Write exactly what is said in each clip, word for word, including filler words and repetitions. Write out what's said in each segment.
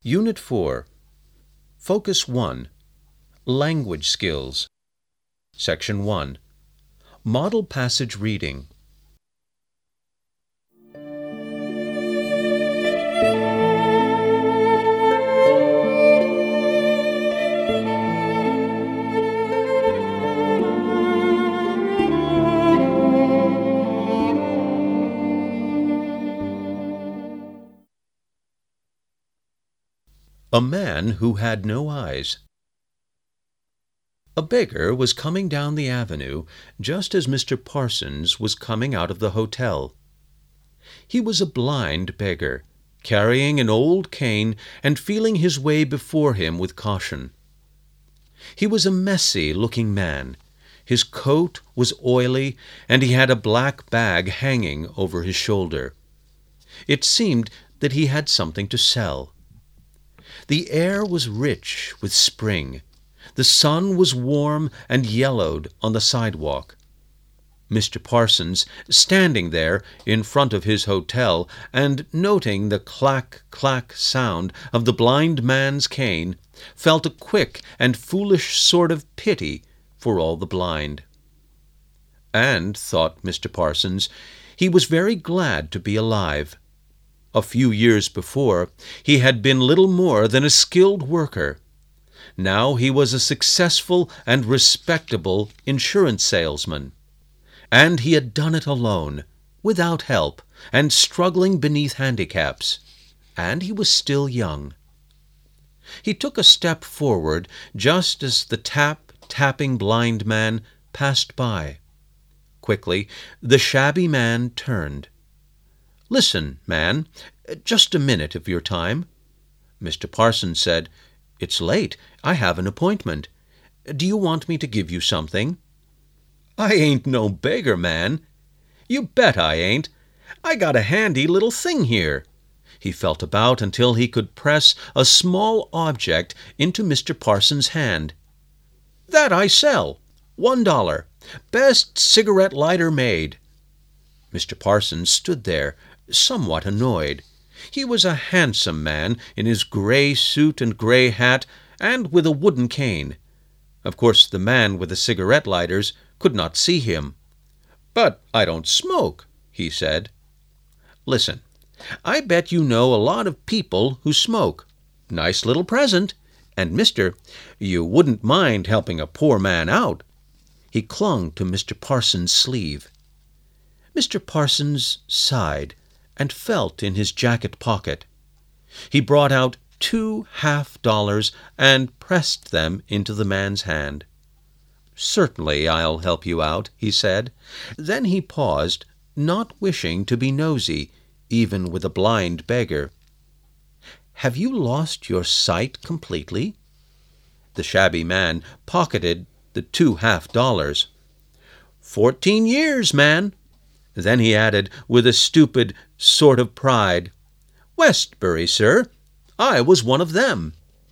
Unit four, Focus one, Language Skills. Section one, Model Passage Reading. A man who had no eyes. A beggar was coming down the avenue just as Mister Parsons was coming out of the hotel. He was a blind beggar, carrying an old cane and feeling his way before him with caution. He was a messy-looking man. His coat was oily, and he had a black bag hanging over his shoulder. It seemed that he had something to sell. The air was rich with spring. The sun was warm and yellowed on the sidewalk. Mister Parsons, standing there in front of his hotel and noting the clack-clack sound of the blind man's cane, felt a quick and foolish sort of pity for all the blind. And, thought Mister Parsons, he was very glad to be alive. A few years before, he had been little more than a skilled worker. Now he was a successful and respectable insurance salesman. And he had done it alone, without help, and struggling beneath handicaps. And he was still young. He took a step forward just as the tap-tapping blind man passed by. Quickly, the shabby man turned. "Listen, man, just a minute of your time." Mister Parsons said, "It's late. I have an appointment. Do you want me to give you something?" "I ain't no beggar, man." "You bet I ain't. I got a handy little thing here." He felt about until he could press a small object into Mister Parsons' hand. "That I sell. One dollar. Best cigarette lighter made." Mister Parsons stood there, somewhat annoyed. He was a handsome man in his gray suit and gray hat, and with a wooden cane. Of course, the man with the cigarette lighters could not see him. "But I don't smoke," he said. "Listen, I bet you know a lot of people who smoke. Nice little present. And, mister, you wouldn't mind helping a poor man out." He clung to Mister Parsons' sleeve. Mister Parsons sighed and felt in his jacket pocket. He brought out two half-dollars and pressed them into the man's hand. "Certainly I'll help you out," he said. Then he paused, not wishing to be nosy, even with a blind beggar. "Have you lost your sight completely?" The shabby man pocketed the two half-dollars. "Fourteen years, man." Then he added, with a stupid sort of pride, "Westbury, sir. I was one of them."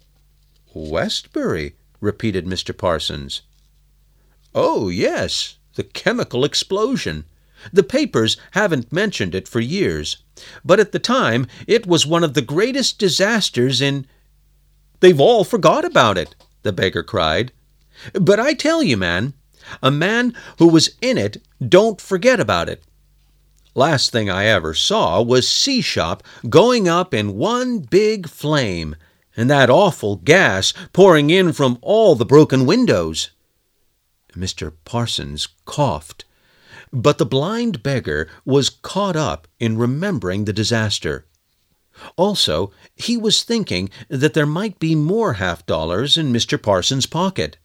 "Westbury?" repeated Mister Parsons. "Oh, yes, the chemical explosion. The papers haven't mentioned it for years, but at the time it was one of the greatest disasters in—" "They've all forgot about it," the beggar cried. "But I tell you, man, a man who was in it don't forget about it. Last thing I ever saw was C-Shop going up in one big flame, and that awful gas pouring in from all the broken windows." Mister Parsons coughed, but the blind beggar was caught up in remembering the disaster. Also, he was thinking that there might be more half-dollars in Mister Parsons' pocket.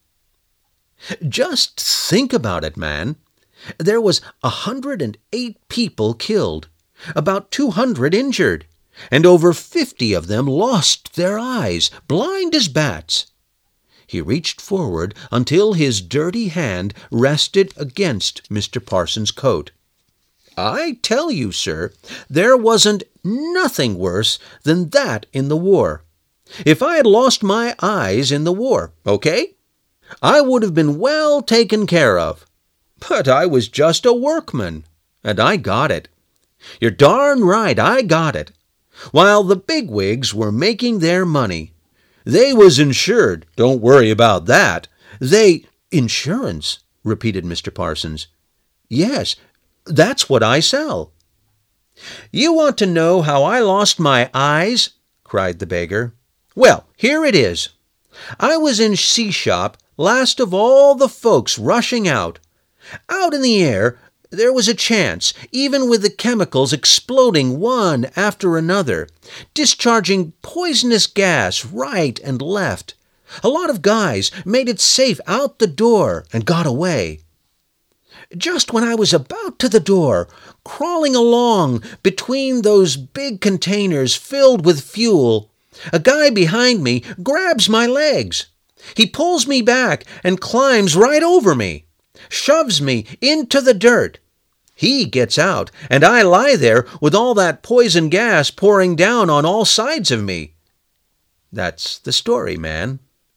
"Just think about it, man. There was a hundred and eight people killed, about two hundred injured, and over fifty of them lost their eyes, blind as bats." He reached forward until his dirty hand rested against Mister Parsons' coat. "I tell you, sir, there wasn't nothing worse than that in the war. If I had lost my eyes in the war, okay, I would have been well taken care of. But I was just a workman, and I got it. You're darn right I got it. while the bigwigs were making their money. They was insured. Don't worry about that. They—" "Insurance?" repeated Mister Parsons. "Yes, that's what I sell." "You want to know how I lost my eyes?" cried the beggar. "Well, here it is. I was in C-shop, last of all the folks rushing out. Out in the air, there was a chance, even with the chemicals exploding one after another, discharging poisonous gas right and left. A lot of guys made it safe out the door and got away. Just when I was about to the door, crawling along between those big containers filled with fuel, a guy behind me grabs my legs. He pulls me back and climbs right over me, shoves me into the dirt. He gets out, and I lie there with all that poison gas pouring down on all sides of me. That's the story, man."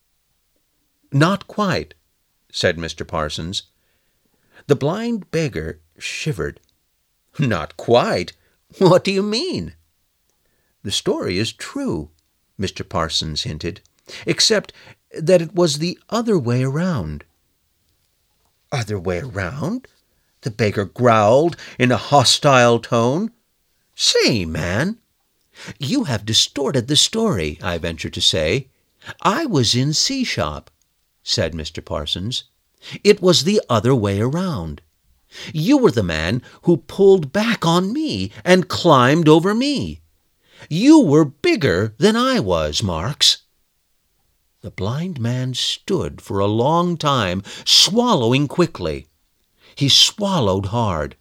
"Not quite," said Mister Parsons. The blind beggar shivered. "Not quite? What do you mean?" "The story is true," Mister Parsons hinted, "except that it was the other way around." "Other way around?" the beggar growled in a hostile tone. "Say, man, you have distorted the story," I ventured to say. "I was in C-shop," said Mister Parsons. "It was the other way around. You were the man who pulled back on me and climbed over me. You were bigger than I was, Marks." The blind man stood for a long time, swallowing quickly. He swallowed hard.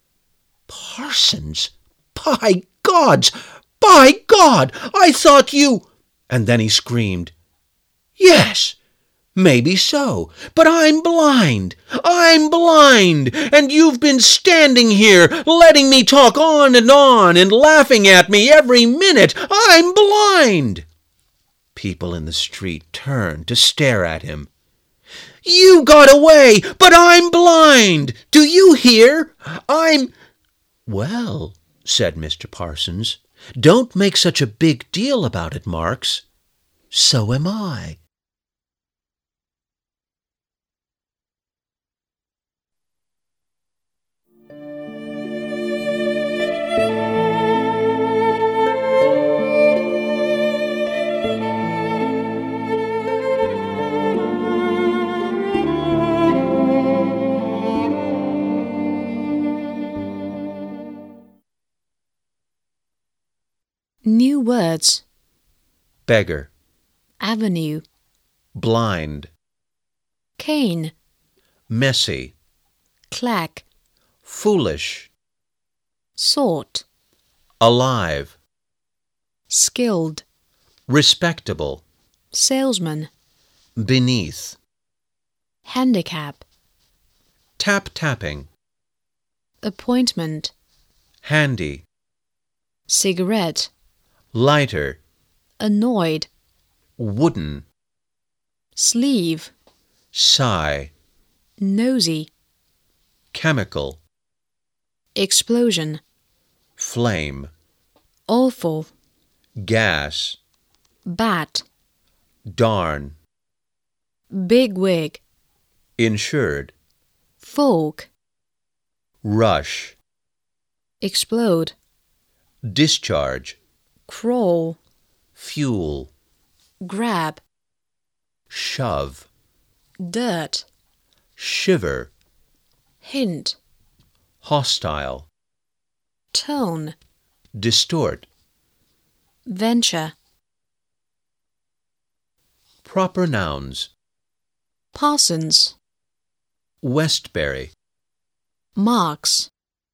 "Parsons, by gods, by God, I thought you—" And then he screamed, "Yes, maybe so, but I'm blind, I'm blind, and you've been standing here letting me talk on and on and laughing at me every minute. I'm blind." People in the street turned to stare at him. "You got away, but I'm blind. Do you hear? I'm—" "Well," said Mister Parsons, "don't make such a big deal about it, Marks. So am I." New words. Beggar, Avenue. blind, Cane. messy, Clack. foolish, Sort. alive, Skilled. respectable, Salesman. beneath, Handicap. tap-tapping, Appointment. handy, Cigarette. lighter, Annoyed. wooden, Sleeve. sigh, Nosy. chemical, Explosion. flame, Awful. gas, Bat. darn, Big wig. insured, Folk. rush, Explode. discharge, Crawl. fuel, Grab. shove, Dirt. shiver, Hint. hostile, Tone. distort, Venture. proper nouns, Parsons. Westbury, Marks.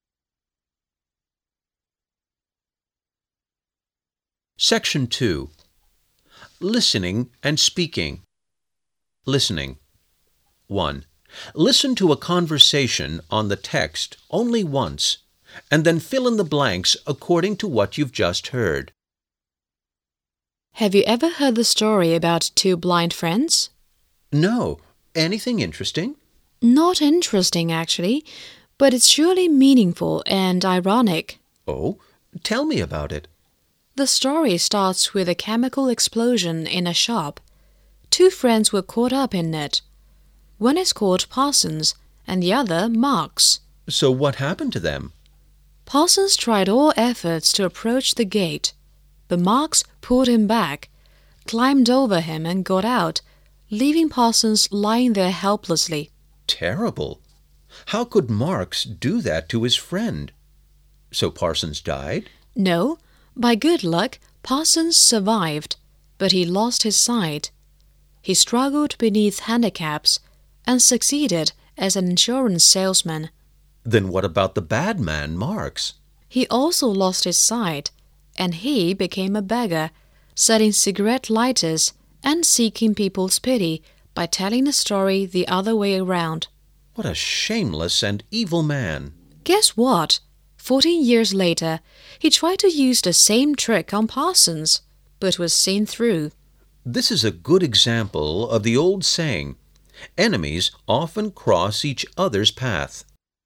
Section two. Listening and speaking. Listening. one. Listen to a conversation on the text only once, and then fill in the blanks according to what you've just heard. Have you ever heard the story about two blind friends? No. Anything interesting? Not interesting, actually, but it's surely meaningful and ironic. Oh, tell me about it. The story starts with a chemical explosion in a shop. Two friends were caught up in it. One is called Parsons and the other Marks. So what happened to them? Parsons tried all efforts to approach the gate, but Marks pulled him back, climbed over him and got out, leaving Parsons lying there helplessly. Terrible. How could Marks do that to his friend? So Parsons died? No, by good luck, Parsons survived, but he lost his sight. He struggled beneath handicaps and succeeded as an insurance salesman. Then what about the bad man, Marks? He also lost his sight, and he became a beggar, selling cigarette lighters and seeking people's pity by telling the story the other way around. What a shameless and evil man. Guess what? Fourteen years later, he tried to use the same trick on Parsons, but was seen through. This is a good example of the old saying, enemies often cross each other's path.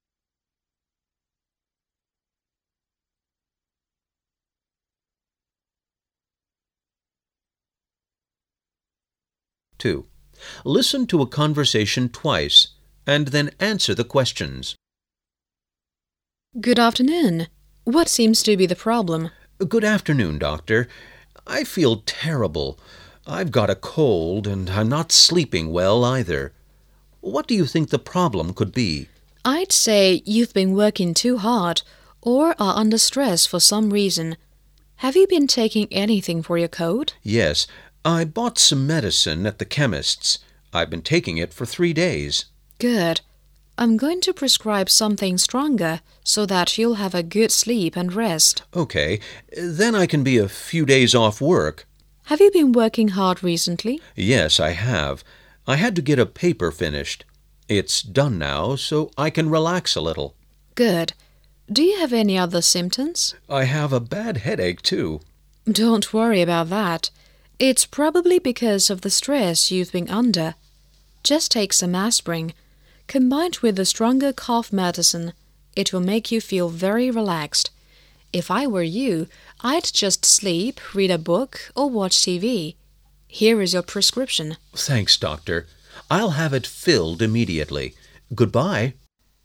Two. Listen to a conversation twice, and then answer the questions. Good afternoon. What seems to be the problem? Good afternoon, Doctor. I feel terrible. I've got a cold, and I'm not sleeping well either. What do you think the problem could be? I'd say you've been working too hard or are under stress for some reason. Have you been taking anything for your cold? Yes, I bought some medicine at the chemist's. I've been taking it for three days. Good. I'm going to prescribe something stronger so that you'll have a good sleep and rest. Okay, then I can be a few days off work. Have you been working hard recently? Yes, I have. I had to get a paper finished. It's done now, so I can relax a little. Good. Do you have any other symptoms? I have a bad headache, too. Don't worry about that. It's probably because of the stress you've been under. Just take some aspirin. Combined with the stronger cough medicine, it will make you feel very relaxed. If I were you, I'd just sleep, read a book, or watch T V. Here is your prescription. Thanks, Doctor. I'll have it filled immediately. Goodbye.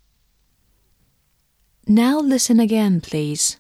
Now listen again, please.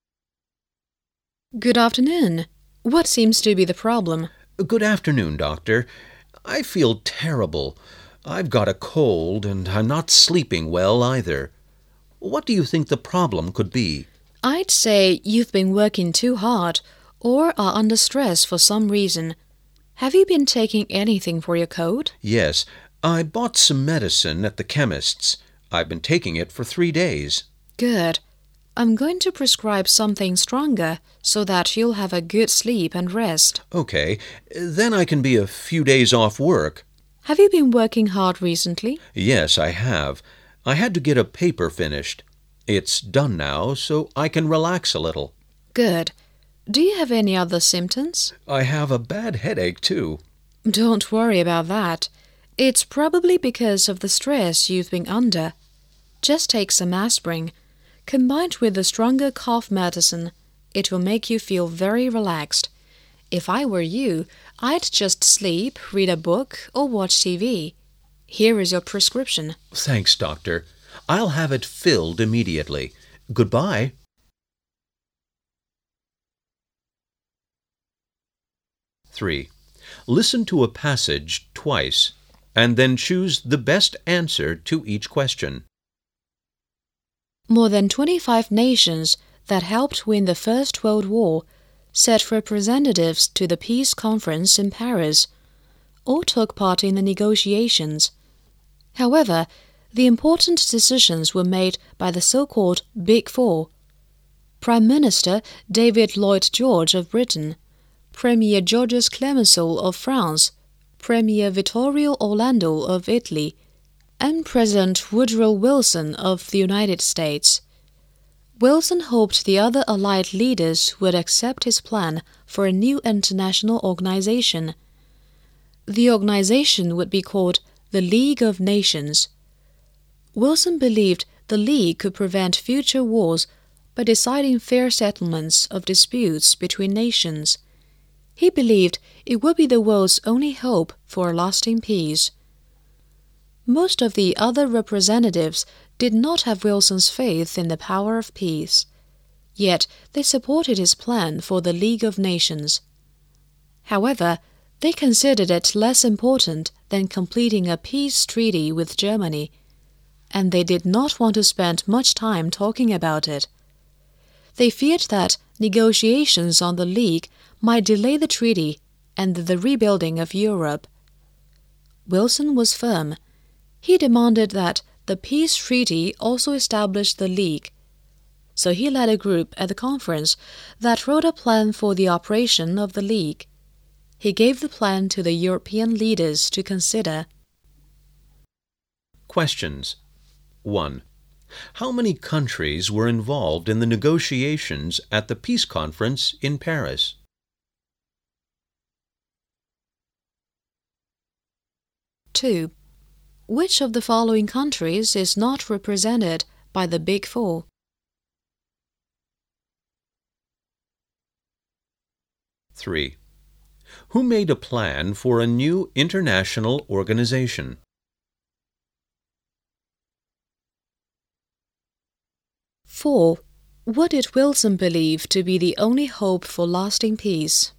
Good afternoon. What seems to be the problem? Good afternoon, Doctor. I feel terrible. I've got a cold, and I'm not sleeping well either. What do you think the problem could be? I'd say you've been working too hard or are under stress for some reason. Have you been taking anything for your cold? Yes, I bought some medicine at the chemist's. I've been taking it for three days. Good. I'm going to prescribe something stronger so that you'll have a good sleep and rest. Okay, then I can be a few days off work. Have you been working hard recently? Yes, I have. I had to get a paper finished. It's done now, so I can relax a little. Good. Do you have any other symptoms? I have a bad headache, too. Don't worry about that. It's probably because of the stress you've been under. Just take some aspirin. Combined with the stronger cough medicine, it will make you feel very relaxed. If I were you, I'd just sleep, read a book, or watch T V. Here is your prescription. Thanks, Doctor. I'll have it filled immediately. Goodbye. Three. Listen to a passage twice, and then choose the best answer to each question. More than twenty-five nations that helped win the First World War sent representatives to the peace conference in Paris. All took part in the negotiations. However, the important decisions were made by the so-called Big Four. Prime Minister David Lloyd George of Britain, Premier Georges Clemenceau of France, Premier Vittorio Orlando of Italy, and President Woodrow Wilson of the United States. Wilson hoped the other Allied leaders would accept his plan for a new international organization. The organization would be called the League of Nations. Wilson believed the League could prevent future wars by deciding fair settlements of disputes between nations. He believed it would be the world's only hope for a lasting peace. Most of the other representatives did not have Wilson's faith in the power of peace, yet they supported his plan for the League of Nations. However, they considered it less important than completing a peace treaty with Germany, and they did not want to spend much time talking about it. They feared that negotiations on the League might delay the treaty and the rebuilding of Europe. Wilson was firm. He demanded that the peace treaty also establish the League. So he led a group at the conference that wrote a plan for the operation of the League. He gave the plan to the European leaders to consider. Questions. one. How many countries were involved in the negotiations at the peace conference in Paris? two. Which of the following countries is not represented by the Big Four? three. Who made a plan for a new international organization? four. What did Wilson believe to be the only hope for lasting peace?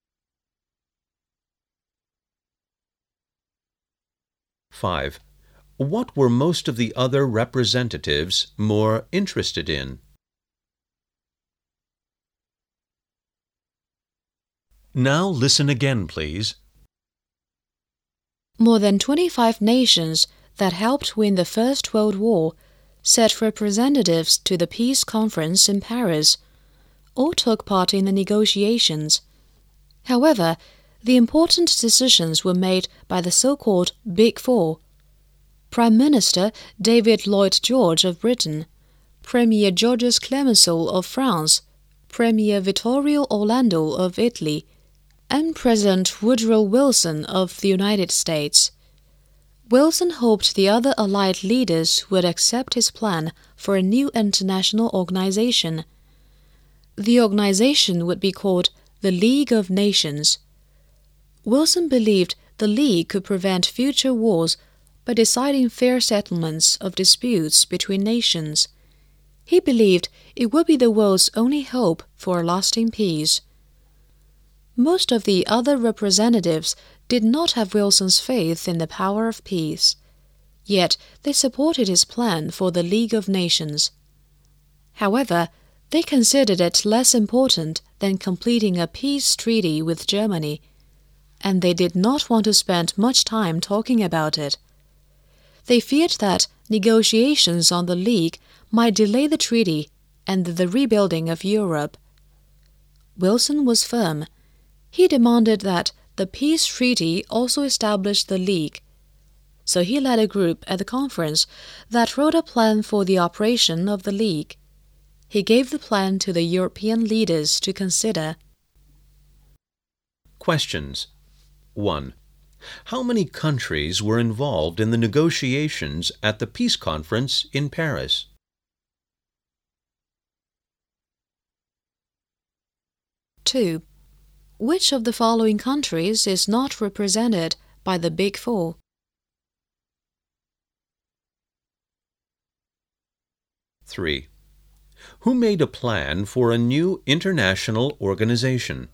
five. What were most of the other representatives more interested in? Now listen again, please. More than twenty-five nations that helped win the First World War sent representatives to the peace conference in Paris, or took part in the negotiations. However, the important decisions were made by the so-called Big Four: Prime Minister David Lloyd George of Britain, Premier Georges Clemenceau of France, Premier Vittorio Orlando of Italy, and President Woodrow Wilson of the United States. Wilson hoped the other Allied leaders would accept his plan for a new international organization. The organization would be called the League of Nations. Wilson believed the League could prevent future wars by deciding fair settlements of disputes between nations. He believed it would be the world's only hope for a lasting peace. Most of the other representatives did not have Wilson's faith in the power of peace, yet they supported his plan for the League of Nations. However, they considered it less important than completing a peace treaty with Germany, and they did not want to spend much time talking about it. They feared that negotiations on the League might delay the treaty and the rebuilding of Europe. Wilson was firm. He demanded that the peace treaty also establish the League. So he led a group at the conference that wrote a plan for the operation of the League. He gave the plan to the European leaders to consider. Questions. one. How many countries were involved in the negotiations at the peace conference in Paris? two. Which of the following countries is not represented by the Big Four? three. Who made a plan for a new international organization?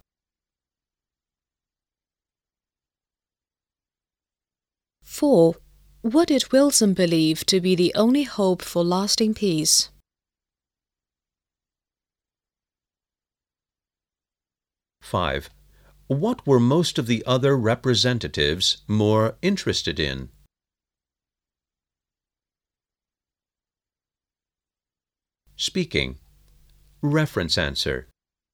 four. What did Wilson believe to be the only hope for lasting peace? five. What were most of the other representatives more interested in? Speaking. Reference answer.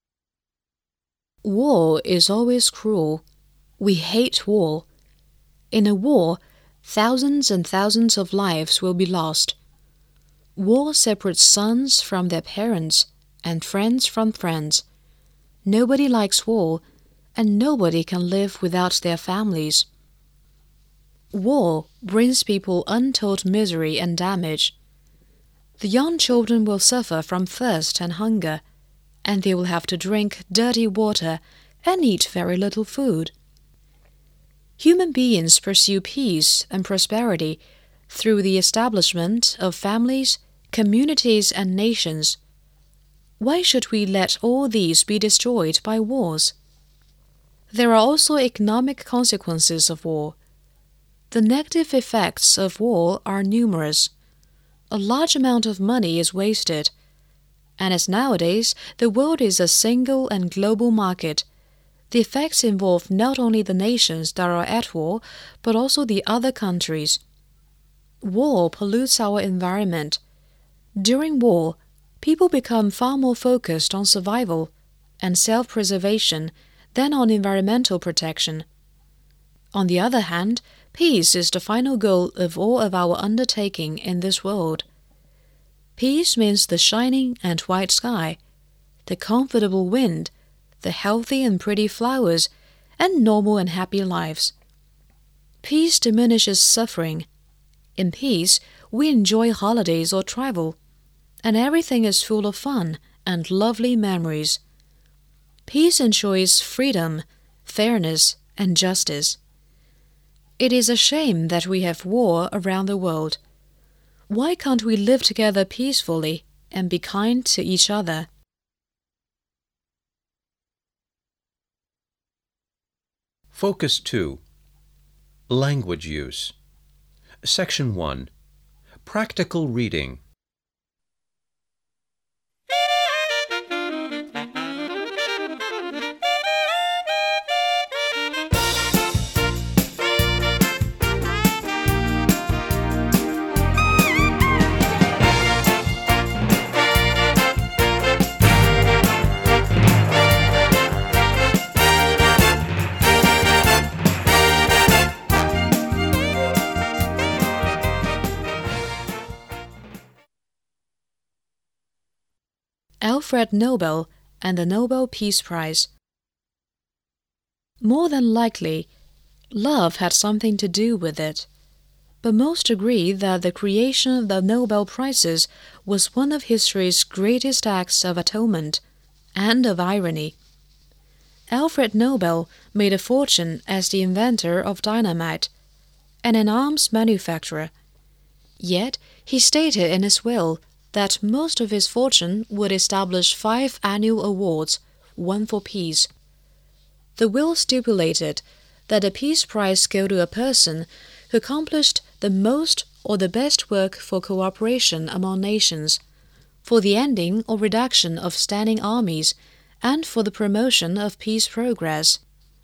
War is always cruel. We hate war. In a war, thousands and thousands of lives will be lost. War separates sons from their parents and friends from friends. Nobody likes war, and nobody can live without their families. War brings people untold misery and damage. The young children will suffer from thirst and hunger, and they will have to drink dirty water and eat very little food. Human beings pursue peace and prosperity through the establishment of families, communities, and nations. Why should we let all these be destroyed by wars? There are also economic consequences of war. The negative effects of war are numerous. A large amount of money is wasted, and as nowadays the world is a single and global market, the effects involve not only the nations that are at war, but also the other countries. War pollutes our environment. During war, people become far more focused on survival and self-preservation than on environmental protection. On the other hand, peace is the final goal of all of our undertaking in this world. Peace means the shining and white sky, the comfortable wind, the healthy and pretty flowers, and normal and happy lives. Peace diminishes suffering. In peace, we enjoy holidays or travel, and everything is full of fun and lovely memories. Peace ensures freedom, fairness, and justice. It is a shame that we have war around the world. Why can't we live together peacefully and be kind to each other? Focus two. Language use. Section one. Practical reading. Alfred Nobel and the Nobel Peace Prize. More than likely, love had something to do with it, but most agree that the creation of the Nobel Prizes was one of history's greatest acts of atonement and of irony. Alfred Nobel made a fortune as the inventor of dynamite and an arms manufacturer. Yet he stated in his will that most of his fortune would establish five annual awards, one for peace. The will stipulated that the Peace Prize go to a person who accomplished the most or the best work for cooperation among nations, for the ending or reduction of standing armies, and for the promotion of peace progress.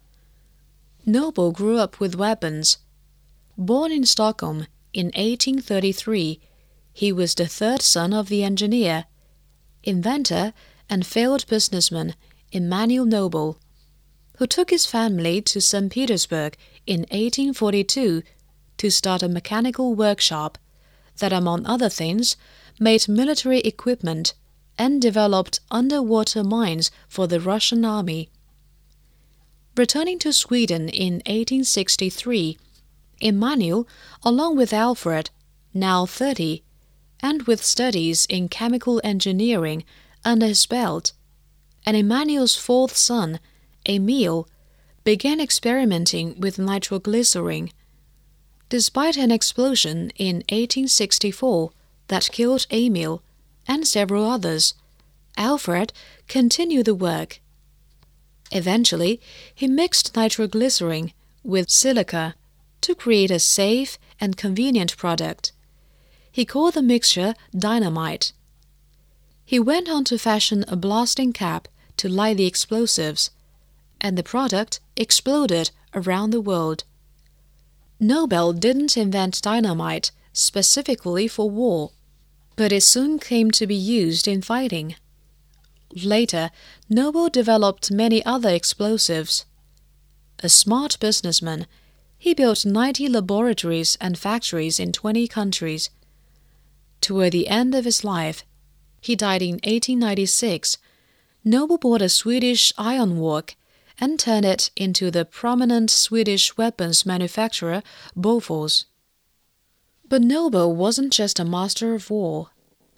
Nobel grew up with weapons. Born in Stockholm in eighteen thirty-three, he was the third son of the engineer, inventor, and failed businessman Emanuel Nobel, who took his family to Saint Petersburg in eighteen forty-two to start a mechanical workshop that, among other things, made military equipment and developed underwater mines for the Russian army. Returning to Sweden in eighteen sixty-three, Emanuel, along with Alfred, now thirty, and with studies in chemical engineering under his belt, and Emanuel's fourth son, Emil, began experimenting with nitroglycerin. Despite an explosion in eighteen sixty-four that killed Emil and several others, Alfred continued the work. Eventually, he mixed nitroglycerin with silica to create a safe and convenient product. He called the mixture dynamite. He went on to fashion a blasting cap to light the explosives, and the product exploded around the world. Nobel didn't invent dynamite specifically for war, but it soon came to be used in fighting. Later, Nobel developed many other explosives. A smart businessman, he built ninety laboratories and factories in twenty countries. Toward the end of his life, he died in eighteen ninety-six, Nobel bought a Swedish ironwork and turned it into the prominent Swedish weapons manufacturer Bofors. But Nobel wasn't just a master of war.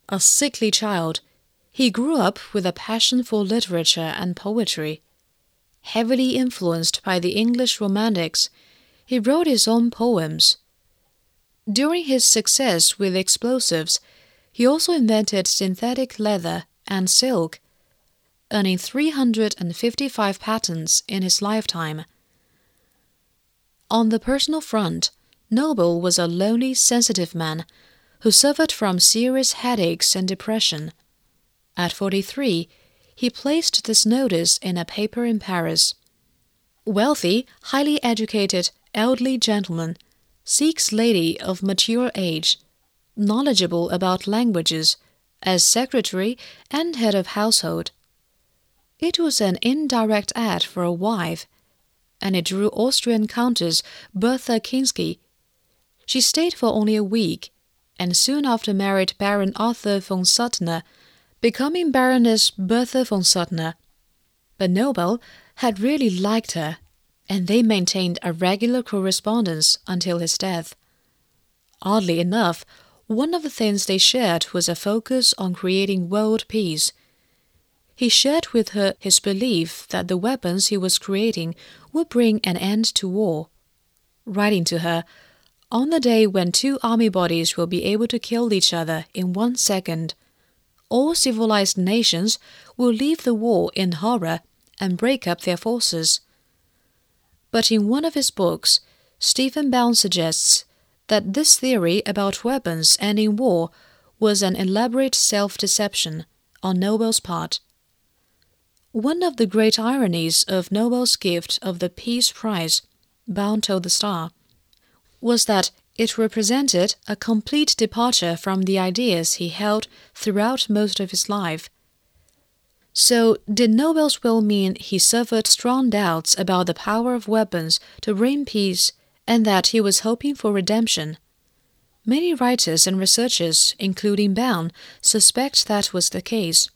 A sickly child, he grew up with a passion for literature and poetry. Heavily influenced by the English Romantics, he wrote his own poems. During his success with explosives, he also invented synthetic leather and silk, earning three hundred fifty-five patents in his lifetime. On the personal front, Nobel was a lonely, sensitive man who suffered from serious headaches and depression. At forty-three, he placed this notice in a paper in Paris. Wealthy, highly educated, elderly gentleman seeks lady of mature age, knowledgeable about languages, as secretary and head of household. It was an indirect ad for a wife, and it drew Austrian Countess Bertha Kinsky. She stayed for only a week, and soon after married Baron Arthur von Suttner, becoming Baroness Bertha von Suttner. But Nobel had really liked her, and they maintained a regular correspondence until his death. Oddly enough, one of the things they shared was a focus on creating world peace. He shared with her his belief that the weapons he was creating would bring an end to war. Writing to her, "On the day when two army bodies will be able to kill each other in one second, all civilized nations will leave the war in horror and break up their forces." But in one of his books, Stephen Bound suggests that this theory about weapons ending war was an elaborate self-deception on Nobel's part. One of the great ironies of Nobel's gift of the Peace Prize, Bound told the Star, was that it represented a complete departure from the ideas he held throughout most of his life. So, did Nobel's will mean he suffered strong doubts about the power of weapons to bring peace and that he was hoping for redemption? Many writers and researchers, including Bound, suspect that was the case.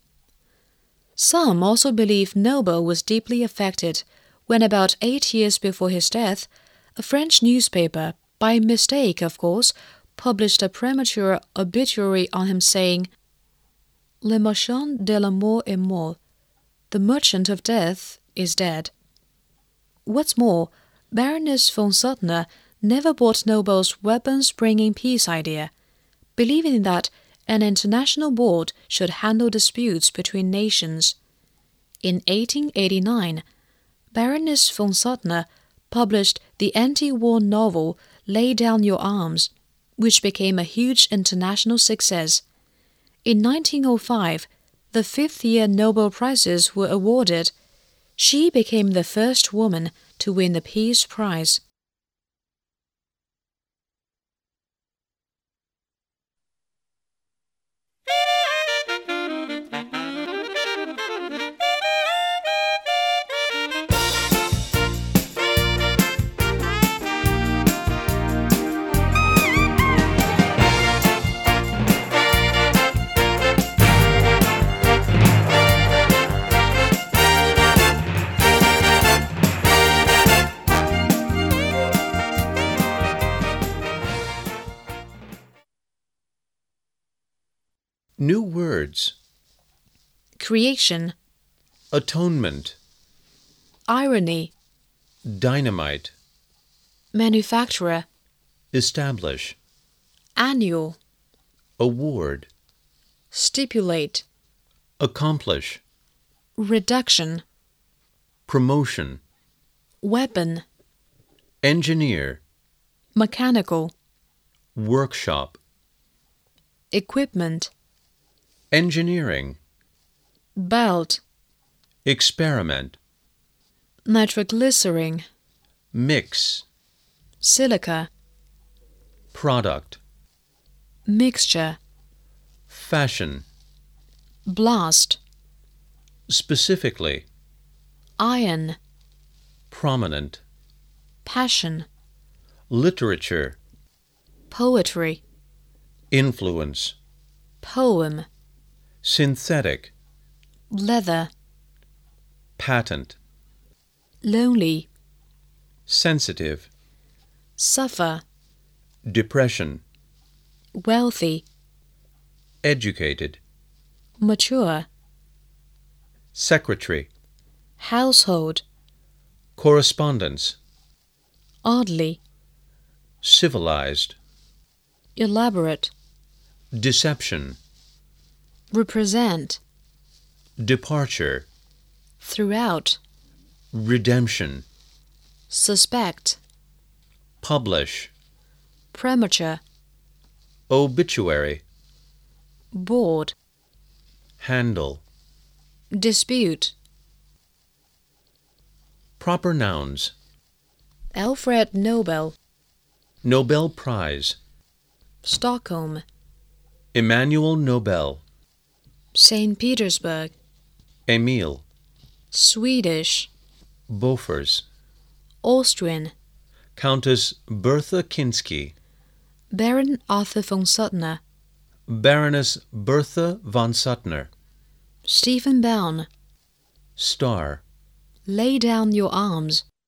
Some also believe Nobel was deeply affected when, about eight years before his death, a French newspaper, by mistake of course, published a premature obituary on him saying, "Le marchand de la mort est mort," the merchant of death is dead. What's more, Baroness von Suttner never bought Nobel's weapons-bringing peace idea, believing that an international board should handle disputes between nations. In eighteen eighty-nine, Baroness von Suttner published the anti-war novel Lay Down Your Arms, which became a huge international success. In nineteen oh five, the fifth-year Nobel Prizes were awarded. She became the first woman to win the Peace Prize. New words. Creation, Atonement. irony, Dynamite. manufacturer, Establish. annual, Award. stipulate, Accomplish. reduction, Promotion. weapon, Engineer. mechanical, Workshop. equipment, Engineering. belt, Experiment. nitroglycerin, Mix. silica, Product. mixture, Fashion. blast, Specifically. iron, Prominent. passion, Literature. poetry, Influence. poem, Synthetic. leather, Patent. lonely, Sensitive. suffer, Depression. wealthy, educated, mature, secretary, household, correspondence, oddly, civilized, elaborate, deception, represent, departure, throughout, redemption, suspect, publish, premature, obituary, board, handle. dispute. Proper nouns. Alfred Nobel, Nobel Prize, Stockholm, Emmanuel Nobel, Saint Petersburg, Emil, Swedish, Bofors, Austrian, Countess Bertha Kinsky, Baron Arthur von Suttner, Baroness Bertha von Suttner, Stephen Bown, Star. Lay down your arms.